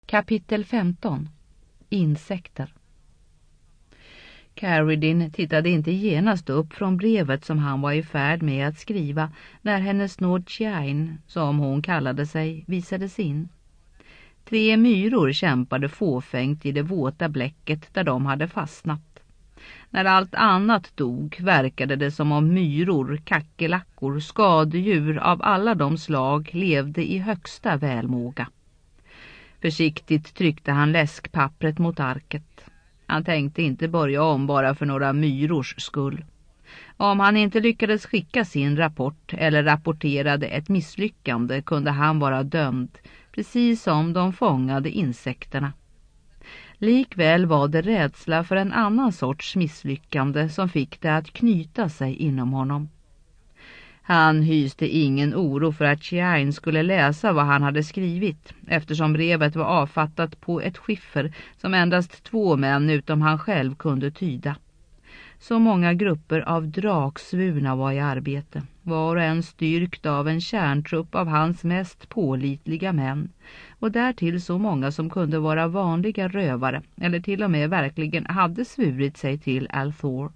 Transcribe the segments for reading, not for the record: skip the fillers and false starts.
Kapitel 15. Insekter. Carradine tittade inte genast upp från brevet som han var i färd med att skriva när hennes nåd Chiain, som hon kallade sig, visades in. 3 myror kämpade fåfängt i det våta bläcket där de hade fastnat. När allt annat dog verkade det som om myror, kackerlackor, skadedjur av alla de slag levde i högsta välmåga. Försiktigt tryckte han läskpappret mot arket. Han tänkte inte börja om bara för några myrors skull. Om han inte lyckades skicka sin rapport eller rapporterade ett misslyckande kunde han vara dömd, precis som de fångade insekterna. Likväl var det rädsla för en annan sorts misslyckande som fick det att knyta sig inom honom. Han hyste ingen oro för att Chiain skulle läsa vad han hade skrivit, eftersom brevet var avfattat på ett skiffer som endast 2 män utom han själv kunde tyda. Så många grupper av draksvurna var i arbete, var och en styrkt av en kärntrupp av hans mest pålitliga män, och därtill så många som kunde vara vanliga rövare eller till och med verkligen hade svurit sig till Althor.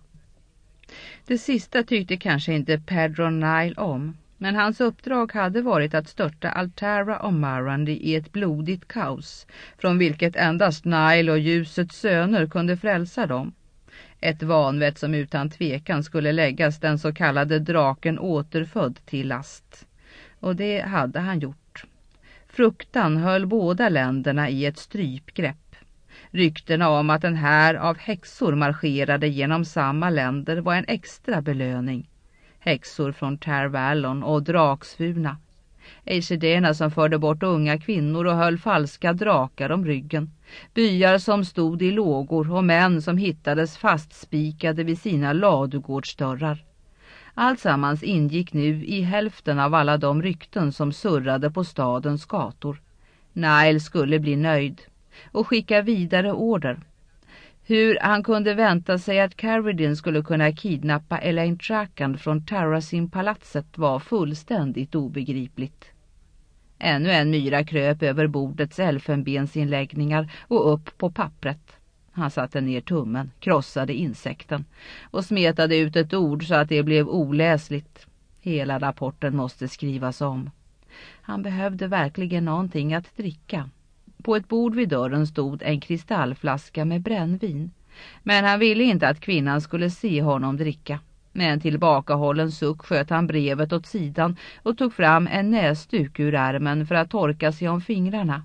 Det sista tyckte kanske inte Pedro Nile om, men hans uppdrag hade varit att störta Altara och Marandi i ett blodigt kaos, från vilket endast Nile och ljusets söner kunde frälsa dem. Ett vanvett som utan tvekan skulle läggas den så kallade draken återfödd till last. Och det hade han gjort. Fruktan höll båda länderna i ett strypgrepp. Ryktena om att en här av häxor marscherade genom samma länder var en extra belöning. Häxor från Tar Valon och draksvurna. Eishedena som förde bort unga kvinnor och höll falska drakar om ryggen. Byar som stod i lågor och män som hittades fastspikade vid sina ladugårdsdörrar. Alltsammans ingick nu i hälften av alla de rykten som surrade på stadens gator. Nile skulle bli nöjd och skicka vidare order. Hur han kunde vänta sig att Carradine skulle kunna kidnappa Elaine Trakan från Tarasin-palatset var fullständigt obegripligt. Ännu en myra kröp över bordets elfenbensinläggningar och upp på pappret. Han satte ner tummen, krossade insekten och smetade ut ett ord så att det blev oläsligt. Hela rapporten måste skrivas om. Han behövde verkligen någonting att dricka. På ett bord vid dörren stod en kristallflaska med brännvin. Men han ville inte att kvinnan skulle se honom dricka. Med en tillbakahållen suck sköt han brevet åt sidan och tog fram en näsduk ur ärmen för att torka sig om fingrarna.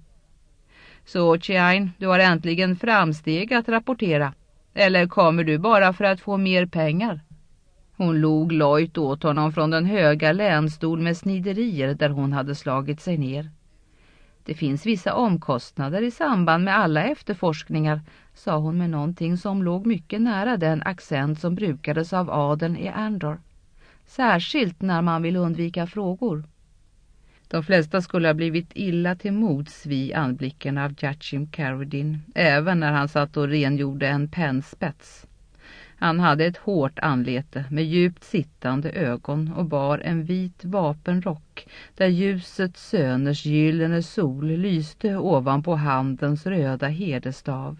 Så Chiain, du har äntligen framsteg att rapportera. Eller kommer du bara för att få mer pengar? Hon log lojt åt honom från den höga länstol med sniderier där hon hade slagit sig ner. Det finns vissa omkostnader i samband med alla efterforskningar, sa hon med någonting som låg mycket nära den accent som brukades av adeln i Andor. Särskilt när man vill undvika frågor. De flesta skulle ha blivit illa till mods vid anblicken av Joachim Carradine, även när han satt och rengjorde en pennspets. Han hade ett hårt anlete med djupt sittande ögon och bar en vit vapenrock där ljusets söners gyllene sol lyste ovanpå handens röda herdestav.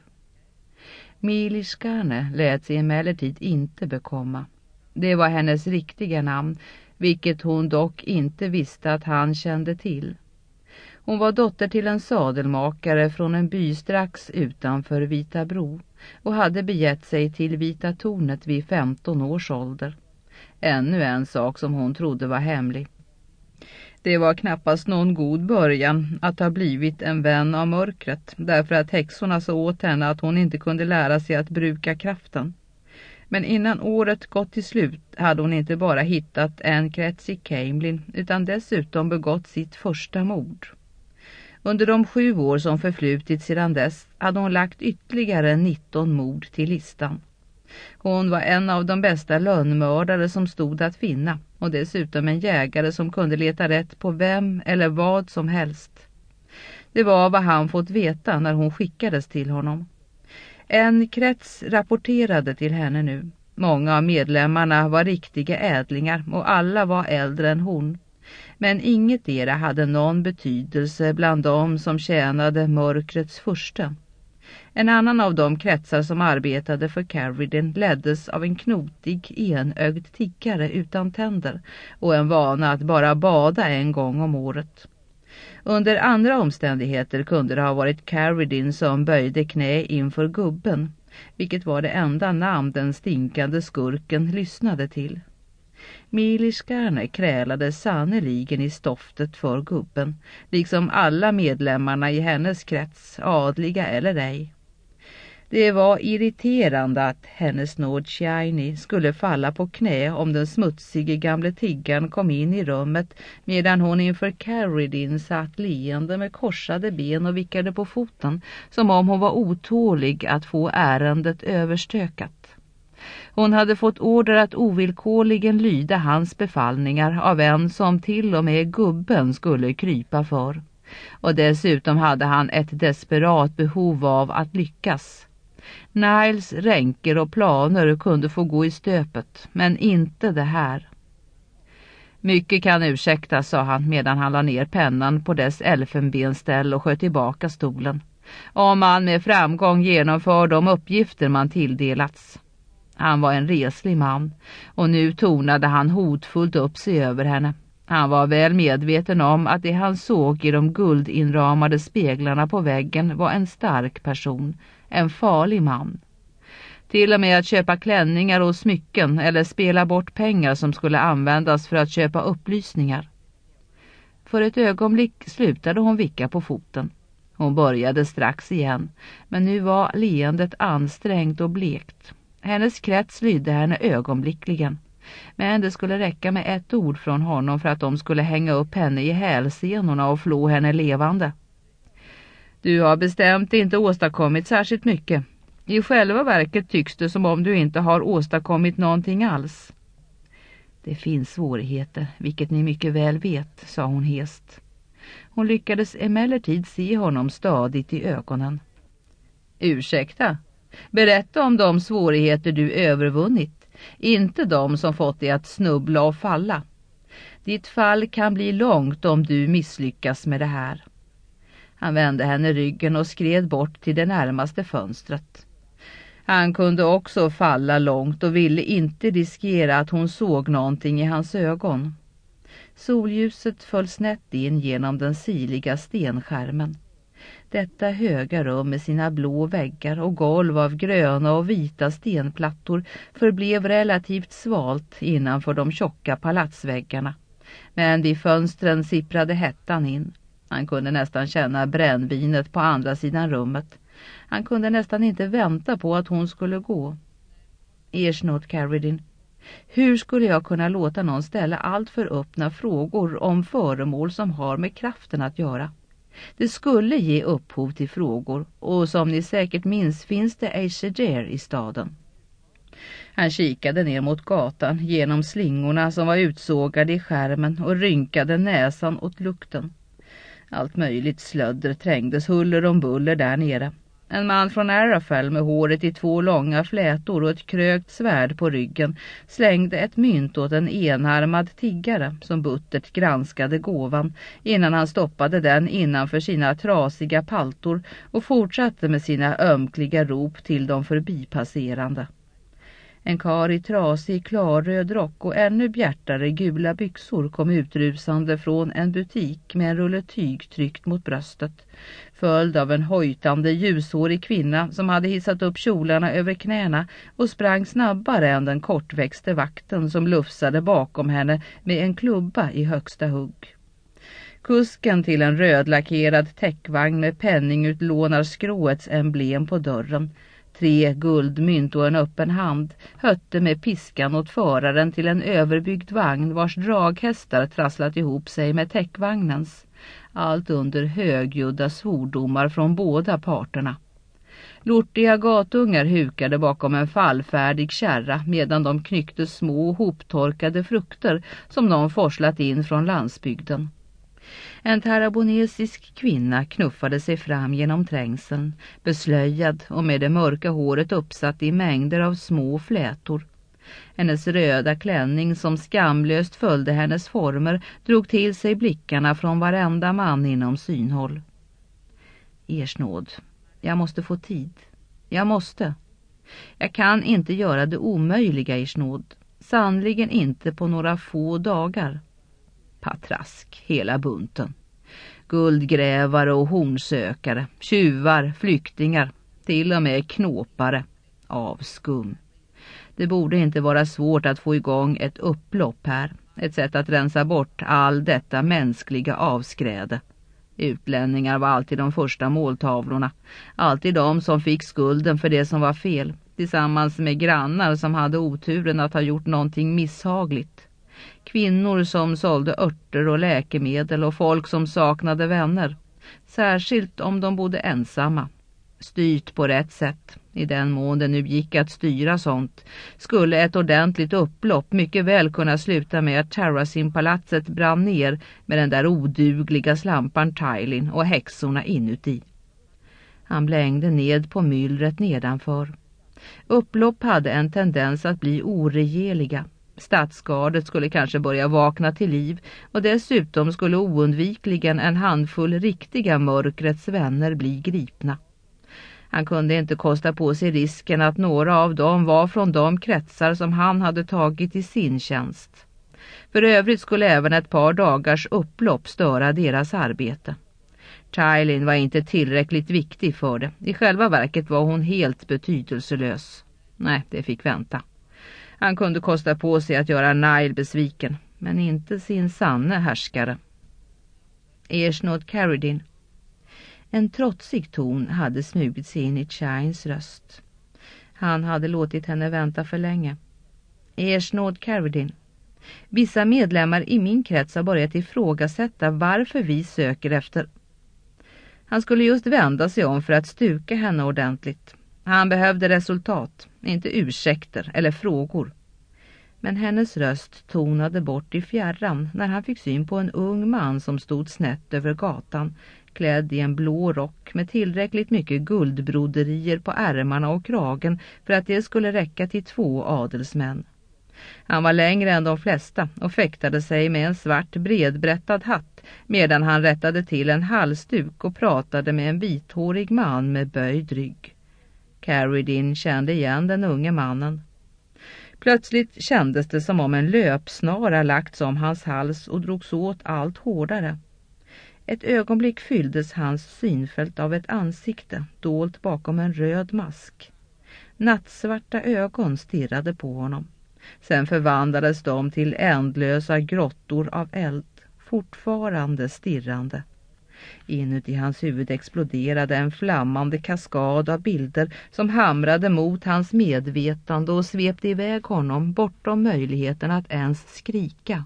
Miliskane lät sig emellertid inte bekomma. Det var hennes riktiga namn, vilket hon dock inte visste att han kände till. Hon var dotter till en sadelmakare från en by strax utanför Vita Bro och hade begett sig till Vita tornet vid 15 års ålder. Ännu en sak som hon trodde var hemlig. Det var knappast någon god början att ha blivit en vän av mörkret, därför att häxorna så åt henne att hon inte kunde lära sig att bruka kraften. Men innan året gått till slut hade hon inte bara hittat en krets i Camelin utan dessutom begått sitt första mord. Under de 7 år som förflutit sedan dess hade hon lagt ytterligare 19 mord till listan. Hon var en av de bästa lönnmördare som stod att finna och dessutom en jägare som kunde leta rätt på vem eller vad som helst. Det var vad han fått veta när hon skickades till honom. En krets rapporterade till henne nu. Många av medlemmarna var riktiga ädlingar och alla var äldre än hon. Men ingetdera hade någon betydelse bland dem som tjänade mörkrets furste. En annan av de kretsar som arbetade för Carridin leddes av en knotig, enögd tiggare utan tänder och en vana att bara bada en gång om året. Under andra omständigheter kunde det ha varit Carridin som böjde knä inför gubben, vilket var det enda namn den stinkande skurken lyssnade till. Miliskärne krälade sannoliken i stoftet för gubben, liksom alla medlemmarna i hennes krets, adliga eller ej. Det var irriterande att hennes Nord Shiny skulle falla på knä om den smutsige gamle tiggaren kom in i rummet medan hon inför Carridin satt leende med korsade ben och vickade på foten som om hon var otålig att få ärendet överstökat. Hon hade fått order att ovillkorligen lyda hans befallningar av en som till och med gubben skulle krypa för. Och dessutom hade han ett desperat behov av att lyckas. Niles ränker och planer kunde få gå i stöpet, men inte det här. Mycket kan ursäktas, sa han medan han la ner pennan på dess elfenbenställ och sköt tillbaka stolen. Om man med framgång genomför de uppgifter man tilldelats. Han var en reslig man och nu tonade han hotfullt upp sig över henne. Han var väl medveten om att det han såg i de guldinramade speglarna på väggen var en stark person, en farlig man. Till och med att köpa klänningar och smycken eller spela bort pengar som skulle användas för att köpa upplysningar. För ett ögonblick slutade hon vicka på foten. Hon började strax igen, men nu var leendet ansträngt och blekt. Hennes krets lydde henne ögonblickligen. Men det skulle räcka med ett ord från honom för att de skulle hänga upp henne i hälsenorna och flå henne levande. Du har bestämt inte åstadkommit särskilt mycket. I själva verket tycks det som om du inte har åstadkommit någonting alls. Det finns svårigheter, vilket ni mycket väl vet, sa hon hest. Hon lyckades emellertid se honom stadigt i ögonen. Ursäkta? Berätta om de svårigheter du övervunnit, inte de som fått dig att snubbla och falla. Ditt fall kan bli långt om du misslyckas med det här. Han vände henne ryggen och skred bort till det närmaste fönstret. Han kunde också falla långt och ville inte riskera att hon såg någonting i hans ögon. Solljuset föll snett in genom den siliga stenskärmen. Detta höga rum med sina blå väggar och golv av gröna och vita stenplattor förblev relativt svalt innanför de tjocka palatsväggarna. Men vid fönstren sipprade hettan in. Han kunde nästan känna brännvinet på andra sidan rummet. Han kunde nästan inte vänta på att hon skulle gå. Ersnot Carridin, hur skulle jag kunna låta någon ställa allt för öppna frågor om föremål som har med kraften att göra? Det skulle ge upphov till frågor och som ni säkert minns finns det Aesir i staden. Han kikade ner mot gatan genom slingorna som var utsågade i skärmen och rynkade näsan åt lukten. Allt möjligt slödder trängdes huller om buller där nere. En man från Arafel med håret i 2 långa flätor och ett krökt svärd på ryggen slängde ett mynt åt en enarmad tiggare som buttert granskade gåvan innan han stoppade den innanför sina trasiga paltor och fortsatte med sina ömkliga rop till de förbipasserande. En kar i trasig klarröd rock och ännu bjärtare gula byxor kom utrusande från en butik med en rulle tyg tryckt mot bröstet, följd av en hojtande ljushårig kvinna som hade hissat upp kjolarna över knäna och sprang snabbare än den kortväxte vakten som lufsade bakom henne med en klubba i högsta hugg. Kusken till en rödlackerad täckvagn med penningutlånarskråets emblem på dörren, 3 guldmynt och en öppen hand, hötte med piskan åt föraren till en överbyggd vagn vars draghästar trasslat ihop sig med täckvagnens. Allt under högljudda svordomar från båda parterna. Lortiga gatungar hukade bakom en fallfärdig kärra medan de knyckte små hoptorkade frukter som de forslat in från landsbygden. En tarabonesisk kvinna knuffade sig fram genom trängseln, beslöjad och med det mörka håret uppsatt i mängder av små flätor. Hennes röda klänning som skamlöst följde hennes former drog till sig blickarna från varenda man inom synhåll. Ers nåd, jag måste få tid. Jag måste. Jag kan inte göra det omöjliga, ers nåd. Sannligen inte på några få dagar. Patrask, hela bunten. Guldgrävare och hornsökare, tjuvar, flyktingar, till och med knåpare. Avskum. Det borde inte vara svårt att få igång ett upplopp här. Ett sätt att rensa bort all detta mänskliga avskräde. Utlänningar var alltid de första måltavlorna. Alltid de som fick skulden för det som var fel. Tillsammans med grannar som hade oturen att ha gjort någonting misshagligt. Kvinnor som sålde örter och läkemedel och folk som saknade vänner. Särskilt om de bodde ensamma. Styrt på rätt sätt, i den mån det nu gick att styra sånt, skulle ett ordentligt upplopp mycket väl kunna sluta med att Terrazin-palatset brann ner med den där odugliga slampan Tywin och häxorna inuti. Han blängde ned på myllret nedanför. Upplopp hade en tendens att bli oregeliga. Stadsgardet skulle kanske börja vakna till liv och dessutom skulle oundvikligen en handfull riktiga mörkrets vänner bli gripna. Han kunde inte kosta på sig risken att några av dem var från de kretsar som han hade tagit i sin tjänst. För övrigt skulle även ett par dagars upplopp störa deras arbete. Tywin var inte tillräckligt viktig för det. I själva verket var hon helt betydelselös. Nej, det fick vänta. Han kunde kosta på sig att göra Nile besviken, men inte sin sanne härskare. Ers nåd Carradine. En trotsig ton hade smugit sig in i Chines röst. Han hade låtit henne vänta för länge. Ers nåd Carradine. Vissa medlemmar i min krets har börjat ifrågasätta varför vi söker efter... Han skulle just vända sig om för att stuka henne ordentligt. Han behövde resultat, inte ursäkter eller frågor. Men hennes röst tonade bort i fjärran när han fick syn på en ung man som stod snett över gatan, klädd i en blå rock med tillräckligt mycket guldbroderier på ärmarna och kragen för att det skulle räcka till 2 adelsmän. Han var längre än de flesta och fäktade sig med en svart bredbrättad hatt medan han rättade till en halsduk och pratade med en vithårig man med böjd rygg. Carradine kände igen den unge mannen. Plötsligt kändes det som om en löpsnara lagts om hans hals och drogs åt allt hårdare. Ett ögonblick fylldes hans synfält av ett ansikte dolt bakom en röd mask. Nattsvarta ögon stirrade på honom. Sen förvandlades de till ändlösa grottor av eld, fortfarande stirrande. Inuti hans huvud exploderade en flammande kaskad av bilder som hamrade mot hans medvetande och svepte iväg honom bortom möjligheten att ens skrika.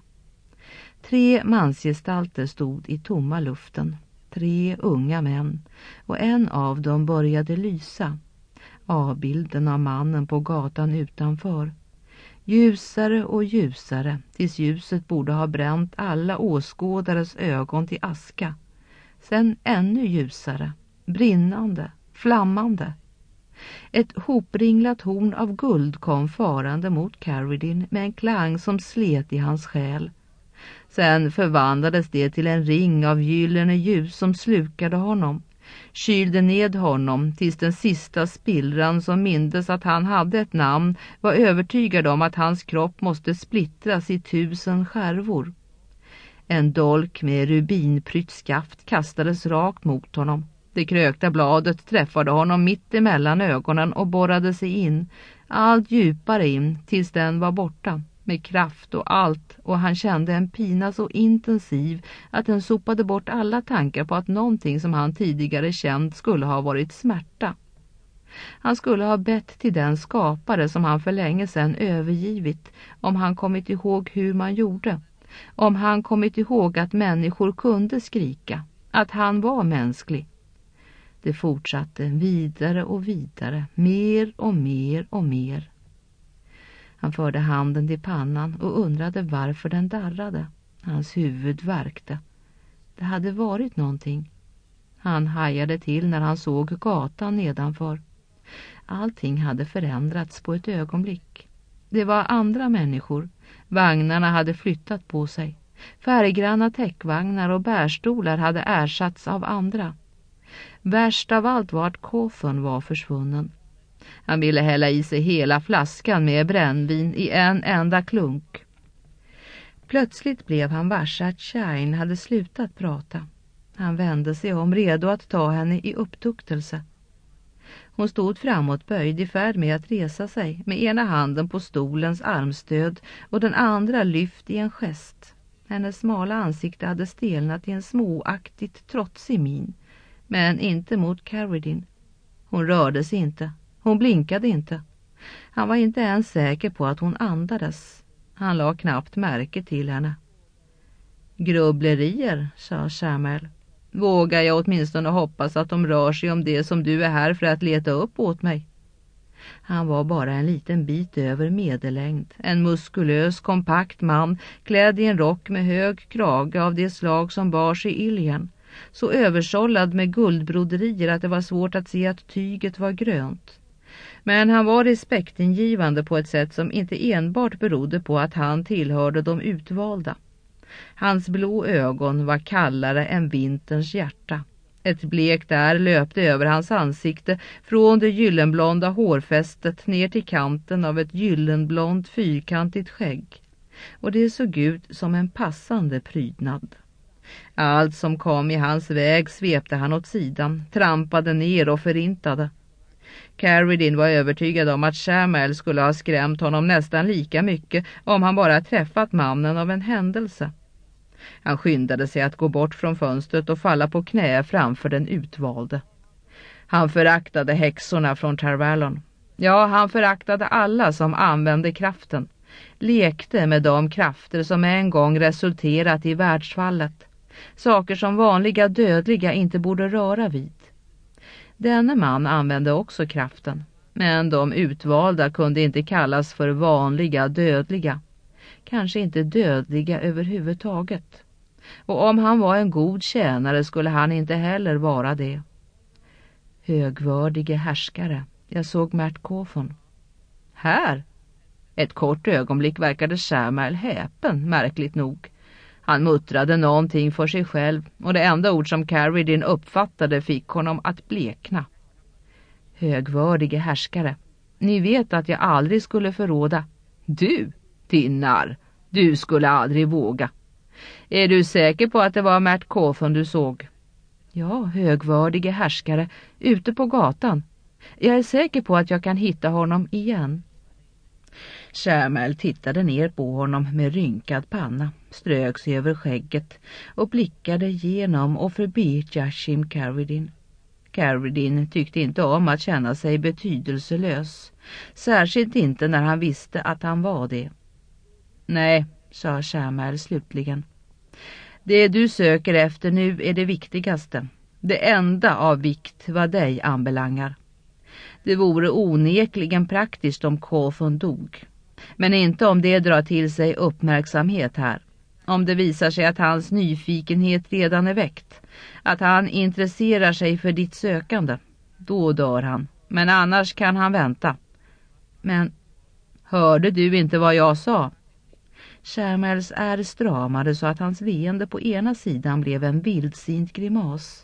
3 mansgestalter stod i tomma luften, 3 unga män, och en av dem började lysa. Avbilden av mannen på gatan utanför. Ljusare och ljusare, tills ljuset borde ha bränt alla åskådares ögon till aska. Sen ännu ljusare, brinnande, flammande. Ett hopringlat horn av guld kom farande mot Carradine med en klang som slet i hans själ. Sen förvandlades det till en ring av gyllene ljus som slukade honom, kylde ned honom tills den sista spillran som mindes att han hade ett namn var övertygad om att hans kropp måste splittras i 1000 skärvor. En dolk med rubinprytt skaft kastades rakt mot honom. Det krökta bladet träffade honom mitt emellan ögonen och borrade sig in, allt djupare in tills den var borta, med kraft och allt, och han kände en pina så intensiv att den sopade bort alla tankar på att någonting som han tidigare känt skulle ha varit smärta. Han skulle ha bett till den skapare som han för länge sedan övergivit, om han kommit ihåg hur man gjorde. Om han kommit ihåg att människor kunde skrika, att han var mänsklig. Det fortsatte vidare och vidare, mer och mer och mer. Han förde handen till pannan och undrade varför den darrade. Hans huvud värkte. Det hade varit någonting. Han hajade till när han såg gatan nedanför. Allting hade förändrats på ett ögonblick. Det var andra människor. Vagnarna hade flyttat på sig. Färggranna täckvagnar och bärstolar hade ersatts av andra. Värst av allt var att Cawthon var försvunnen. Han ville hälla i sig hela flaskan med brännvin i en enda klunk. Plötsligt blev han varse att Shine hade slutat prata. Han vände sig om, redo att ta henne i upptuktelse. Hon stod framåtböjd i färd med att resa sig, med ena handen på stolens armstöd och den andra lyft i en gest. Hennes smala ansikte hade stelnat i en småaktigt trotsig min, men inte mot Carradine. Hon rörde sig inte, hon blinkade inte. Han var inte ens säker på att hon andades. Han la knappt märke till henne. Grubblerier, sa Samuel. Vågar jag åtminstone hoppas att de rör sig om det som du är här för att leta upp åt mig. Han var bara en liten bit över medellängd. En muskulös, kompakt man klädd i en rock med hög krage av det slag som bars i Ilian. Så översållad med guldbroderier att det var svårt att se att tyget var grönt. Men han var respektingivande på ett sätt som inte enbart berodde på att han tillhörde de utvalda. Hans blå ögon var kallare än vinterns hjärta. Ett blekt ärr löpte över hans ansikte från det gyllenblonda hårfästet ner till kanten av ett gyllenblont fyrkantigt skägg. Och det såg ut som en passande prydnad. Allt som kom i hans väg svepte han åt sidan, trampade ner och förintade. Carradine var övertygad om att Samuel skulle ha skrämt honom nästan lika mycket om han bara träffat mannen av en händelse. Han skyndade sig att gå bort från fönstret och falla på knä framför den utvalde. Han föraktade häxorna från Tarvalon. Ja, han föraktade alla som använde kraften. Lekte med de krafter som en gång resulterat i världsfallet. Saker som vanliga dödliga inte borde röra vid. Denne man använde också kraften. Men de utvalda kunde inte kallas för vanliga dödliga. Kanske inte dödliga överhuvudtaget. Och om han var en god tjänare skulle han inte heller vara det. Högvördige härskare. Jag såg Mert Cawthon. Här? Ett kort ögonblick verkade Samuel häpen, märkligt nog. Han muttrade någonting för sig själv och det enda ord som Carradine uppfattade fick honom att blekna. Högvördige härskare. Ni vet att jag aldrig skulle förråda. Du, din narr. Du skulle aldrig våga. Är du säker på att det var Mert Cawthon du såg? Ja, högvördige härskare, ute på gatan. Jag är säker på att jag kan hitta honom igen. Samuel tittade ner på honom med rynkad panna, strök sig över skägget och blickade genom och förbi Joachim Carradine. Carradine tyckte inte om att känna sig betydelselös, särskilt inte när han visste att han var det. Nej, sa Samuel slutligen. Det du söker efter nu är det viktigaste. Det enda av vikt vad dig anbelangar. Det vore onekligen praktiskt om Cawthon dog. Men inte om det drar till sig uppmärksamhet här. Om det visar sig att hans nyfikenhet redan är väckt. Att han intresserar sig för ditt sökande. Då dör han. Men annars kan han vänta. Men hörde du inte vad jag sa? Samuels ärr stramade så att hans leende på ena sidan blev en vildsint grimas.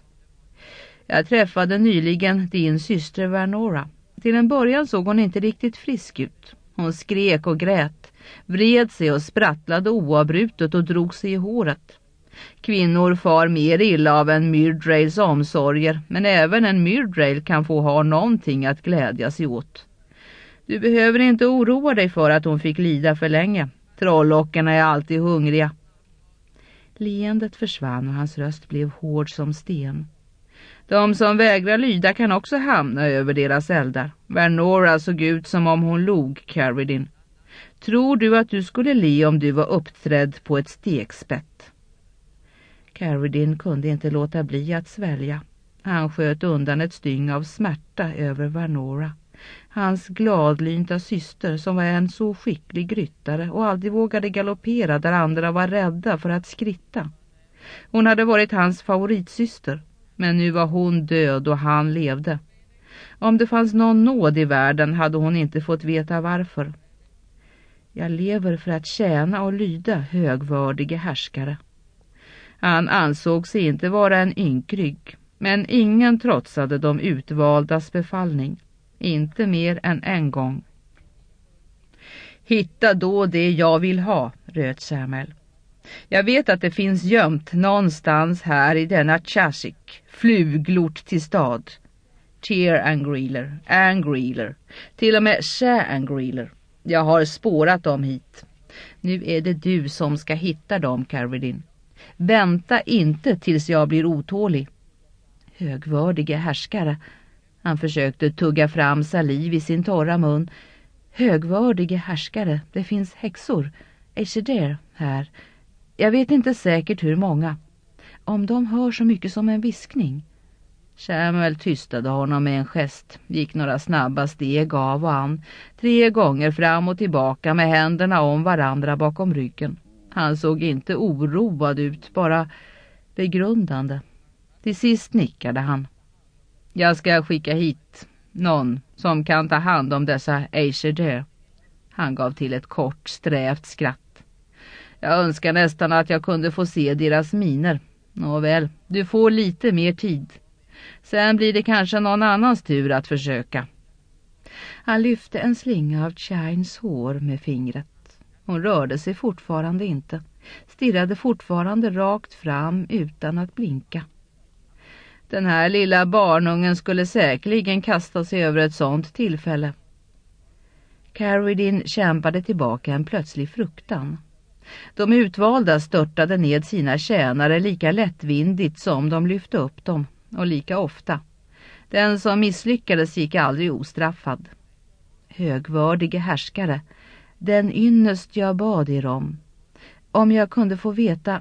Jag träffade nyligen din syster Vernora. Till en början såg hon inte riktigt frisk ut. Hon skrek och grät, vred sig och sprattlade oavbrutet och drog sig i håret. Kvinnor far mer illa av en Myrdrails omsorger, men även en Myrdrail kan få ha någonting att glädja sig åt. Du behöver inte oroa dig för att hon fick lida för länge. Trollockarna är alltid hungriga. Leendet försvann och hans röst blev hård som sten. De som vägrar lyda kan också hamna över deras eldar. Vernora såg ut som om hon log, Carradine. Tror du att du skulle le om du var uppträdd på ett stekspett? Carradine kunde inte låta bli att svälja. Han sköt undan ett styng av smärta över Vernora. Hans gladlynta syster som var en så skicklig ryttare och aldrig vågade galoppera där andra var rädda för att skritta. Hon hade varit hans favoritsyster, men nu var hon död och han levde. Om det fanns någon nåd i världen hade hon inte fått veta varför. Jag lever för att tjäna och lyda högvördige härskare. Han ansåg sig inte vara en ynkrygg, men ingen trotsade de utvaldas befallning. Inte mer än en gång. Hitta då det jag vill ha, röt Samuel. Jag vet att det finns gömt någonstans här i denna Chasik, fluglort till stad. Cheer Angreeler, till och med Angreeler. Jag har spårat dem hit. Nu är det du som ska hitta dem, Carradine. Vänta inte tills jag blir otålig. Högvördige härskare. Han försökte tugga fram saliv i sin torra mun. Högvördige härskare, det finns häxor. Aesir här. Jag vet inte säkert hur många. Om de hör så mycket som en viskning. Samuel tystade honom med en gest, gick några snabba steg av och an, 3 gånger fram och tillbaka med händerna om varandra bakom ryggen. Han såg inte oroad ut, bara begrundande. Till sist nickade han. Jag ska skicka hit någon som kan ta hand om dessa Aesir. Han gav till ett kort, strävt skratt. Jag önskar nästan att jag kunde få se deras miner. Nåväl, du får lite mer tid. Sen blir det kanske någon annans tur att försöka. Han lyfte en slinga av Chines hår med fingret. Hon rörde sig fortfarande inte. Stirrade fortfarande rakt fram utan att blinka. Den här lilla barnungen skulle säkerligen kasta sig över ett sånt tillfälle. Carradine kämpade tillbaka en plötslig fruktan. De utvalda störtade ned sina tjänare lika lättvindigt som de lyfte upp dem, och lika ofta. Den som misslyckades gick aldrig ostraffad. Högvördige härskare, den ynnest jag bad er om jag kunde få veta,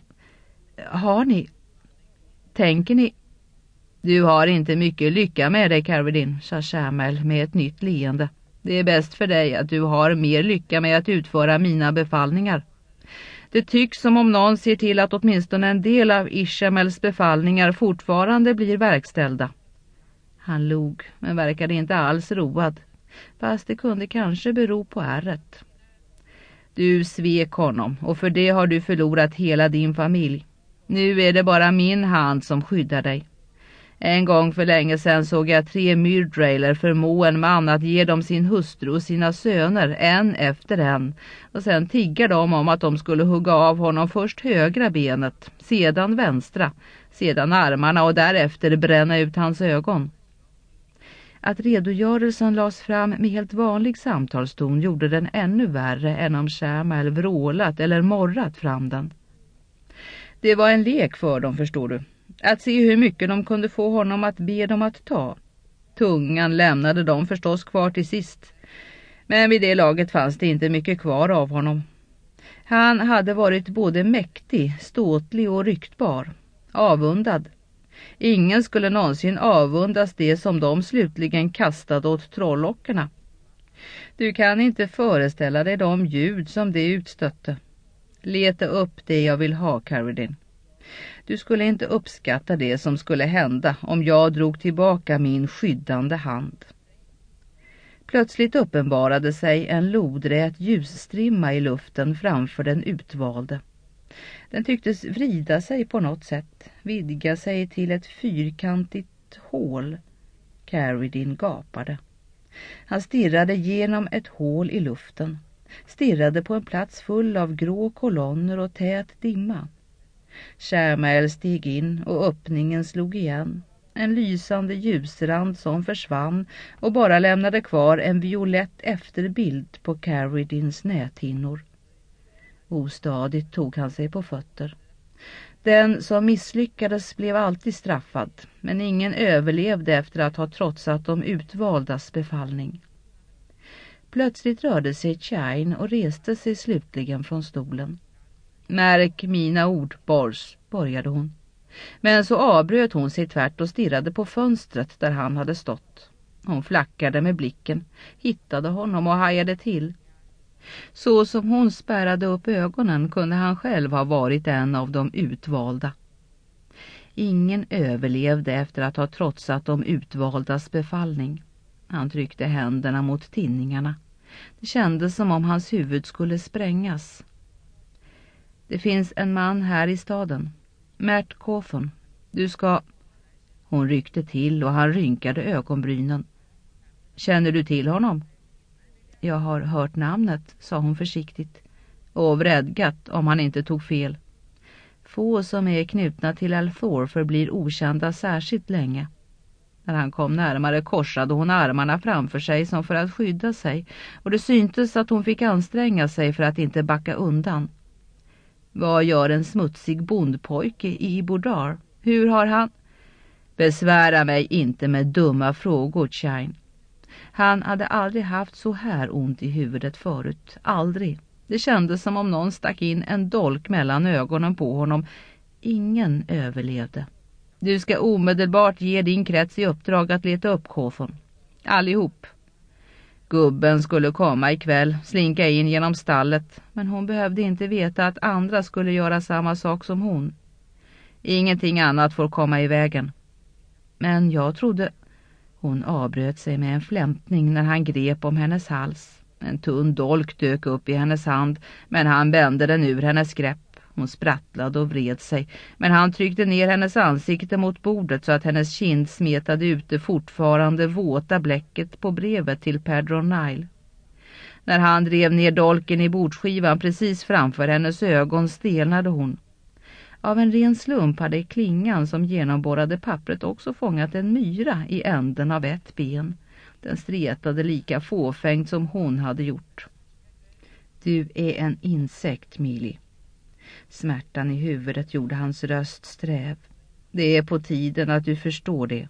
tänker ni? Du har inte mycket lycka med dig, Carradine, sa Samuel med ett nytt leende. Det är bäst för dig att du har mer lycka med att utföra mina befallningar. Det tycks som om någon ser till att åtminstone en del av Ishamels befallningar fortfarande blir verkställda. Han log, men verkade inte alls road, fast det kunde kanske bero på ärret. Du svek honom, och för det har du förlorat hela din familj. Nu är det bara min hand som skyddar dig. En gång för länge sedan såg jag 3 Myrdrailer förmå en man att ge dem sin hustru och sina söner, en efter en, och sen tiggar de om att de skulle hugga av honom först högra benet, sedan vänstra, sedan armarna och därefter bränna ut hans ögon. Att redogörelsen lades fram med helt vanlig samtalston gjorde den ännu värre än om Samuel vrålat eller morrat fram den. Det var en lek för dem, förstår du. Att se hur mycket de kunde få honom att be dem att ta. Tungan lämnade de förstås kvar till sist. Men vid det laget fanns det inte mycket kvar av honom. Han hade varit både mäktig, ståtlig och ryktbar. Avundad. Ingen skulle någonsin avundas det som de slutligen kastade åt trollockerna. Du kan inte föreställa dig de ljud som det utstötte. Leta upp det jag vill ha, Carradine. Du skulle inte uppskatta det som skulle hända om jag drog tillbaka min skyddande hand. Plötsligt uppenbarade sig en lodrät ljusstrimma i luften framför den utvalde. Den tycktes vrida sig på något sätt, vidga sig till ett fyrkantigt hål. Carradine gapade. Han stirrade genom ett hål i luften, stirrade på en plats full av grå kolonner och tät dimma. Samuel steg in och öppningen slog igen. En lysande ljusrand som försvann och bara lämnade kvar en violett efterbild på Carradines näthinnor. Ostadigt tog han sig på fötter. Den som misslyckades blev alltid straffad, men ingen överlevde efter att ha trotsat de utvaldas befallning. Plötsligt rörde sig Chine och reste sig slutligen från stolen. Märk mina ord, Bors, började hon. Men så avbröt hon sig tvärt och stirrade på fönstret där han hade stått. Hon flackade med blicken, hittade honom och hajade till. Så som hon spärrade upp ögonen kunde han själv ha varit en av de utvalda. Ingen överlevde efter att ha trotsat de utvaldas befallning. Han tryckte händerna mot tinningarna. Det kändes som om hans huvud skulle sprängas. Det finns en man här i staden. Mert Coffin. Du ska... Hon ryckte till och han rynkade ögonbrynen. Känner du till honom? Jag har hört namnet, sa hon försiktigt. Och vredgat om han inte tog fel. Få som är knutna till Althor förblir okända särskilt länge. När han kom närmare korsade hon armarna framför sig som för att skydda sig, och det syntes att hon fick anstränga sig för att inte backa undan. Vad gör en smutsig bondpojke i Bordar? Hur har han... Besvära mig inte med dumma frågor, Chine. Han hade aldrig haft så här ont i huvudet förut. Aldrig. Det kändes som om någon stack in en dolk mellan ögonen på honom. Ingen överlevde. Du ska omedelbart ge din krets i uppdrag att leta upp Coffin. Allihop. Gubben skulle komma ikväll, slinka in genom stallet, men hon behövde inte veta att andra skulle göra samma sak som hon. Ingenting annat får komma i vägen. Men jag trodde... Hon avbröt sig med en flämtning när han grep om hennes hals. En tunn dolk dök upp i hennes hand, men han vände den ur hennes grepp. Hon sprattlade och vred sig, men han tryckte ner hennes ansikte mot bordet så att hennes kind smetade ut det fortfarande våta bläcket på brevet till Pedro Nile. När han drev ner dolken i bordsskivan precis framför hennes ögon stelnade hon. Av en ren slump hade klingan som genomborrade pappret också fångat en myra i änden av ett ben. Den stretade lika fåfängt som hon hade gjort. Du är en insekt, Millie. Smärtan i huvudet gjorde hans röst sträv. Det är på tiden att du förstår det.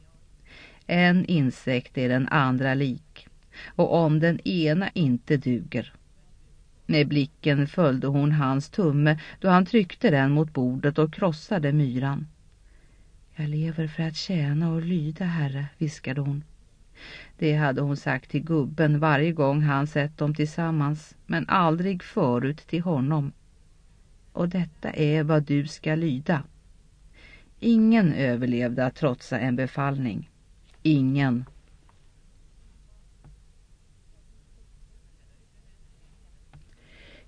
En insekt är den andra lik. Och om den ena inte duger. Med blicken följde hon hans tumme då han tryckte den mot bordet och krossade myran. Jag lever för att tjäna och lyda, herre, viskade hon. Det hade hon sagt till gubben varje gång han sett dem tillsammans, men aldrig förut till honom. Och detta är vad du ska lyda. Ingen överlevde att trotsa en befallning. Ingen.